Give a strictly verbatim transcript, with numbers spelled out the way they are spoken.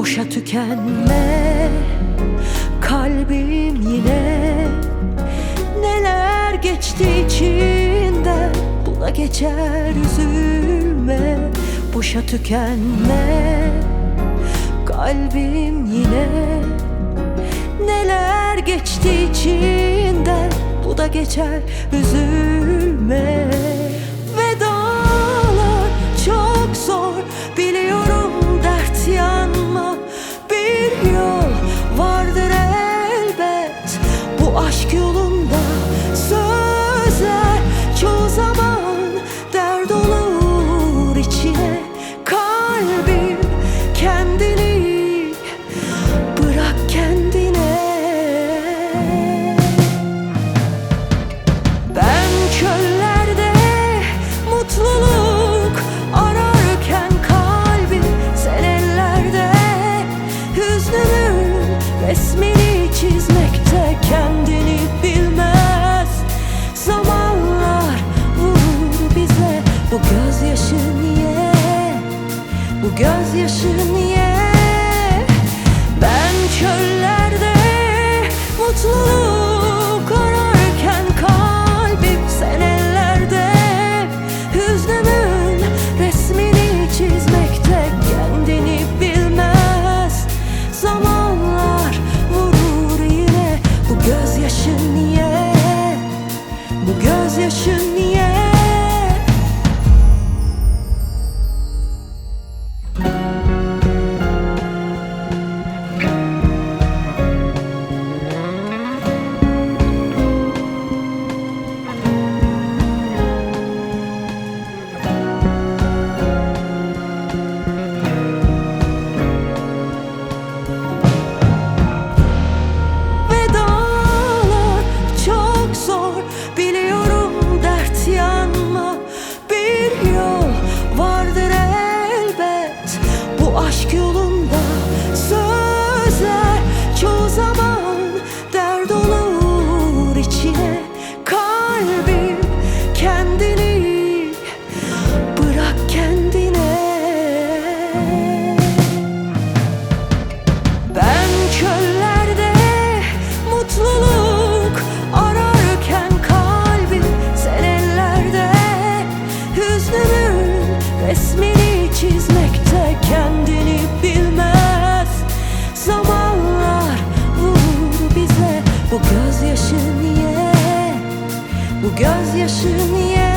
boşa tükenme. Kalbim yine neler geçti içinden, bu da geçer, üzülme. Boşa tükenme. Kalbim yine neler geçti içinden, bu da geçer, üzülme. Vedalar çok zor, biliyorum, dert yanma. Bir yol vardır elbet bu aşk yolunda. Sözler çoğu zaman dert olur içine. Kalbim kendini bırak kendine. Ben çöllerde mutluluk ararken, kalbim sen ellerde hüznünün resmini çizmekte. Kendini bilmez zamanlar vurur bize. Bu gözyaşı niye, bu gözyaşı niye? Ben çöllerde mutluluk ararken, kalbim sen ellerde hüznümün resmini çizmekte. Kendini bilmez zamanlar vurur yine. Bu gözyaşı niye, bu gözyaşı niye? Aşk yolunda sözler çoğu zaman dert olur içine. Kalbim kendini bırak kendine. Ben çöllerde mutluluk ararken, kalbim sen ellerde hüznünün resmini çizmekte. Kendini bilmez zamanlar vurur bize. Bu gözyaşı niye, bu gözyaşı niye?